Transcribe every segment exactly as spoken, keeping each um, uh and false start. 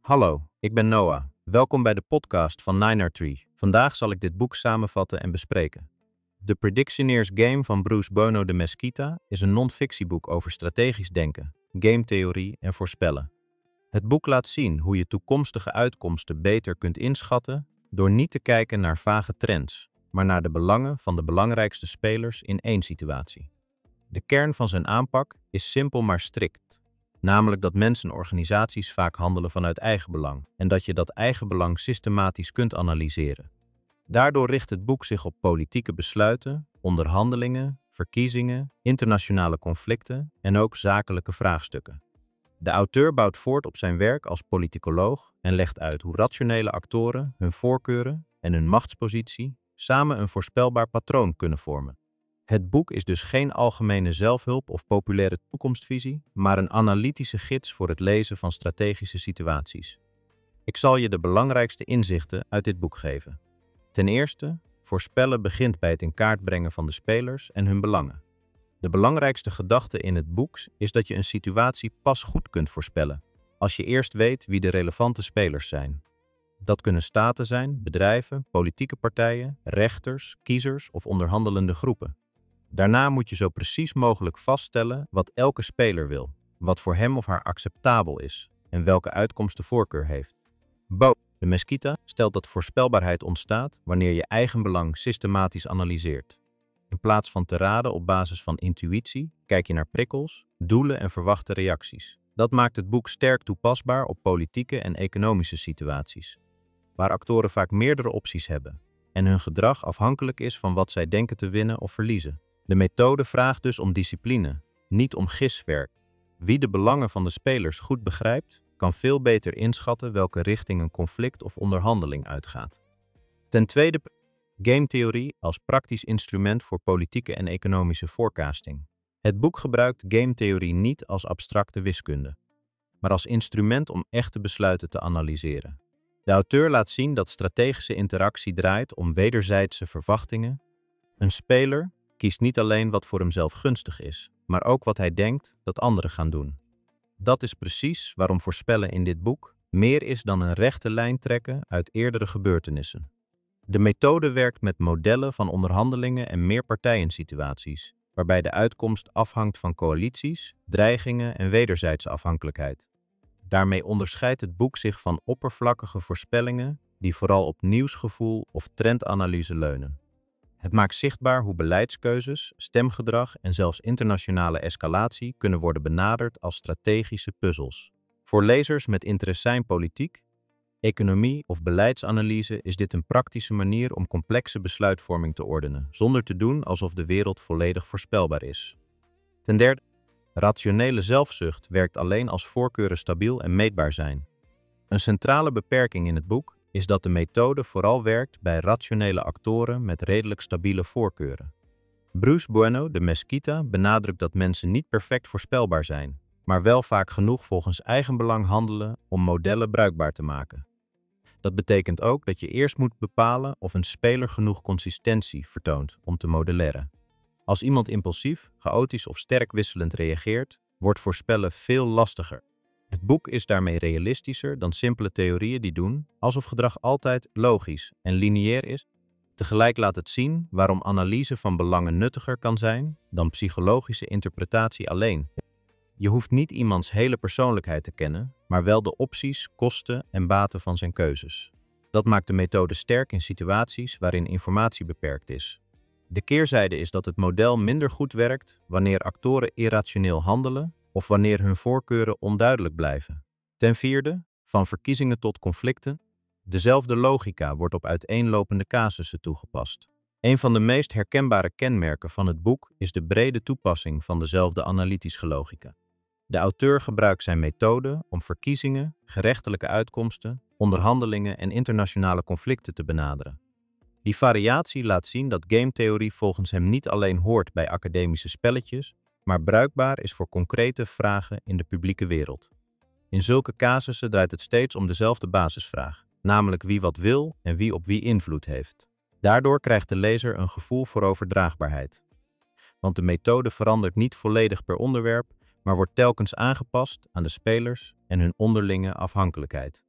Hallo, ik ben Noah. Welkom bij de podcast van Ninertree. Vandaag zal ik dit boek samenvatten en bespreken. The Predictioneer's Game van Bruce Bueno de Mesquita is een non-fictieboek over strategisch denken, gametheorie en voorspellen. Het boek laat zien hoe je toekomstige uitkomsten beter kunt inschatten door niet te kijken naar vage trends, maar naar de belangen van de belangrijkste spelers in één situatie. De kern van zijn aanpak is simpel maar strikt. Namelijk dat mensen en organisaties vaak handelen vanuit eigenbelang en dat je dat eigenbelang systematisch kunt analyseren. Daardoor richt het boek zich op politieke besluiten, onderhandelingen, verkiezingen, internationale conflicten en ook zakelijke vraagstukken. De auteur bouwt voort op zijn werk als politicoloog en legt uit hoe rationele actoren hun voorkeuren en hun machtspositie samen een voorspelbaar patroon kunnen vormen. Het boek is dus geen algemene zelfhulp of populaire toekomstvisie, maar een analytische gids voor het lezen van strategische situaties. Ik zal je de belangrijkste inzichten uit dit boek geven. Ten eerste, voorspellen begint bij het in kaart brengen van de spelers en hun belangen. De belangrijkste gedachte in het boek is dat je een situatie pas goed kunt voorspellen, als je eerst weet wie de relevante spelers zijn. Dat kunnen staten zijn, bedrijven, politieke partijen, rechters, kiezers of onderhandelende groepen. Daarna moet je zo precies mogelijk vaststellen wat elke speler wil, wat voor hem of haar acceptabel is en welke uitkomst de voorkeur heeft. Bo de Mesquita stelt dat voorspelbaarheid ontstaat wanneer je eigen belang systematisch analyseert. In plaats van te raden op basis van intuïtie, kijk je naar prikkels, doelen en verwachte reacties. Dat maakt het boek sterk toepasbaar op politieke en economische situaties, waar actoren vaak meerdere opties hebben en hun gedrag afhankelijk is van wat zij denken te winnen of verliezen. De methode vraagt dus om discipline, niet om giswerk. Wie de belangen van de spelers goed begrijpt, kan veel beter inschatten welke richting een conflict of onderhandeling uitgaat. Ten tweede, gametheorie als praktisch instrument voor politieke en economische forecasting. Het boek gebruikt gametheorie niet als abstracte wiskunde, maar als instrument om echte besluiten te analyseren. De auteur laat zien dat strategische interactie draait om wederzijdse verwachtingen. Een speler kiest niet alleen wat voor hemzelf gunstig is, maar ook wat hij denkt dat anderen gaan doen. Dat is precies waarom voorspellen in dit boek meer is dan een rechte lijn trekken uit eerdere gebeurtenissen. De methode werkt met modellen van onderhandelingen en meerpartijensituaties, waarbij de uitkomst afhangt van coalities, dreigingen en wederzijdse afhankelijkheid. Daarmee onderscheidt het boek zich van oppervlakkige voorspellingen die vooral op nieuwsgevoel of trendanalyse leunen. Het maakt zichtbaar hoe beleidskeuzes, stemgedrag en zelfs internationale escalatie kunnen worden benaderd als strategische puzzels. Voor lezers met interesse in politiek, economie of beleidsanalyse is dit een praktische manier om complexe besluitvorming te ordenen, zonder te doen alsof de wereld volledig voorspelbaar is. Ten derde, rationele zelfzucht werkt alleen als voorkeuren stabiel en meetbaar zijn. Een centrale beperking in het boek is dat de methode vooral werkt bij rationele actoren met redelijk stabiele voorkeuren. Bruce Bueno de Mesquita benadrukt dat mensen niet perfect voorspelbaar zijn, maar wel vaak genoeg volgens eigen belang handelen om modellen bruikbaar te maken. Dat betekent ook dat je eerst moet bepalen of een speler genoeg consistentie vertoont om te modelleren. Als iemand impulsief, chaotisch of sterk wisselend reageert, wordt voorspellen veel lastiger. Het boek is daarmee realistischer dan simpele theorieën die doen alsof gedrag altijd logisch en lineair is. Tegelijk laat het zien waarom analyse van belangen nuttiger kan zijn dan psychologische interpretatie alleen. Je hoeft niet iemands hele persoonlijkheid te kennen, maar wel de opties, kosten en baten van zijn keuzes. Dat maakt de methode sterk in situaties waarin informatie beperkt is. De keerzijde is dat het model minder goed werkt wanneer actoren irrationeel handelen of wanneer hun voorkeuren onduidelijk blijven. Ten vierde, van verkiezingen tot conflicten. Dezelfde logica wordt op uiteenlopende casussen toegepast. Een van de meest herkenbare kenmerken van het boek is de brede toepassing van dezelfde analytische logica. De auteur gebruikt zijn methode om verkiezingen, gerechtelijke uitkomsten, onderhandelingen en internationale conflicten te benaderen. Die variatie laat zien dat gametheorie volgens hem niet alleen hoort bij academische spelletjes, maar bruikbaar is voor concrete vragen in de publieke wereld. In zulke casussen draait het steeds om dezelfde basisvraag, namelijk wie wat wil en wie op wie invloed heeft. Daardoor krijgt de lezer een gevoel voor overdraagbaarheid. Want de methode verandert niet volledig per onderwerp, maar wordt telkens aangepast aan de spelers en hun onderlinge afhankelijkheid.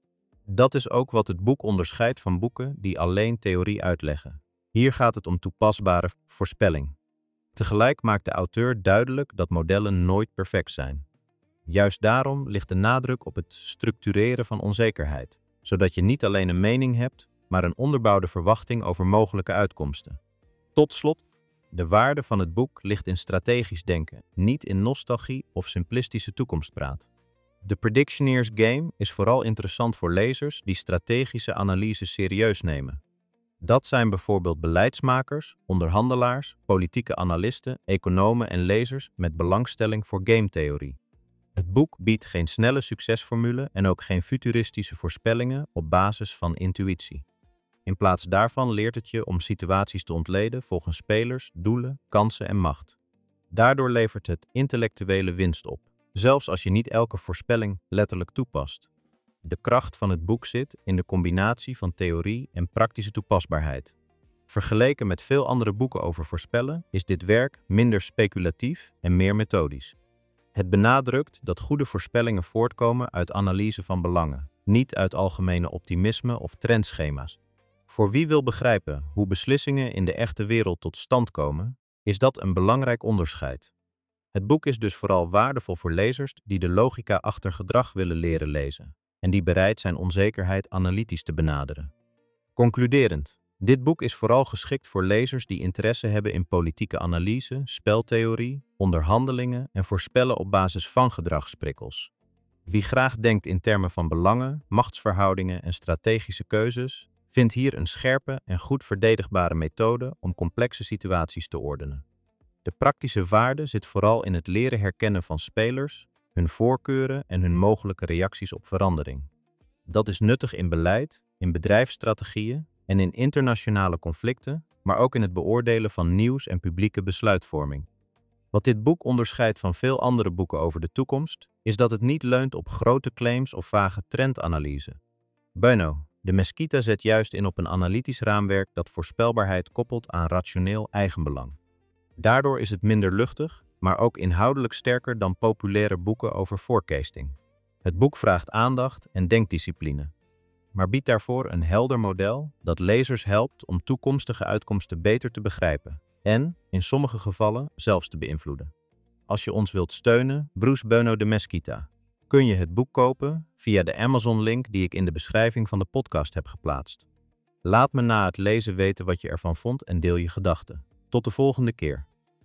Dat is ook wat het boek onderscheidt van boeken die alleen theorie uitleggen. Hier gaat het om toepasbare voorspelling. Tegelijk maakt de auteur duidelijk dat modellen nooit perfect zijn. Juist daarom ligt de nadruk op het structureren van onzekerheid, zodat je niet alleen een mening hebt, maar een onderbouwde verwachting over mogelijke uitkomsten. Tot slot, de waarde van het boek ligt in strategisch denken, niet in nostalgie of simplistische toekomstpraat. The Predictioneer's Game is vooral interessant voor lezers die strategische analyses serieus nemen. Dat zijn bijvoorbeeld beleidsmakers, onderhandelaars, politieke analisten, economen en lezers met belangstelling voor gametheorie. Het boek biedt geen snelle succesformule en ook geen futuristische voorspellingen op basis van intuïtie. In plaats daarvan leert het je om situaties te ontleden volgens spelers, doelen, kansen en macht. Daardoor levert het intellectuele winst op, zelfs als je niet elke voorspelling letterlijk toepast. De kracht van het boek zit in de combinatie van theorie en praktische toepasbaarheid. Vergeleken met veel andere boeken over voorspellen is dit werk minder speculatief en meer methodisch. Het benadrukt dat goede voorspellingen voortkomen uit analyse van belangen, niet uit algemene optimisme of trendschema's. Voor wie wil begrijpen hoe beslissingen in de echte wereld tot stand komen, is dat een belangrijk onderscheid. Het boek is dus vooral waardevol voor lezers die de logica achter gedrag willen leren lezen en die bereid zijn onzekerheid analytisch te benaderen. Concluderend, dit boek is vooral geschikt voor lezers die interesse hebben in politieke analyse, speltheorie, onderhandelingen en voorspellen op basis van gedragsprikkels. Wie graag denkt in termen van belangen, machtsverhoudingen en strategische keuzes, vindt hier een scherpe en goed verdedigbare methode om complexe situaties te ordenen. De praktische waarde zit vooral in het leren herkennen van spelers, hun voorkeuren en hun mogelijke reacties op verandering. Dat is nuttig in beleid, in bedrijfsstrategieën en in internationale conflicten, maar ook in het beoordelen van nieuws en publieke besluitvorming. Wat dit boek onderscheidt van veel andere boeken over de toekomst, is dat het niet leunt op grote claims of vage trendanalyse. Bueno, de Mesquita zet juist in op een analytisch raamwerk dat voorspelbaarheid koppelt aan rationeel eigenbelang. Daardoor is het minder luchtig, maar ook inhoudelijk sterker dan populaire boeken over forecasting. Het boek vraagt aandacht en denkdiscipline, maar biedt daarvoor een helder model dat lezers helpt om toekomstige uitkomsten beter te begrijpen en, in sommige gevallen, zelfs te beïnvloeden. Als je ons wilt steunen, Bruce Bueno de Mesquita, kun je het boek kopen via de Amazon-link die ik in de beschrijving van de podcast heb geplaatst. Laat me na het lezen weten wat je ervan vond en deel je gedachten. Tot de volgende keer.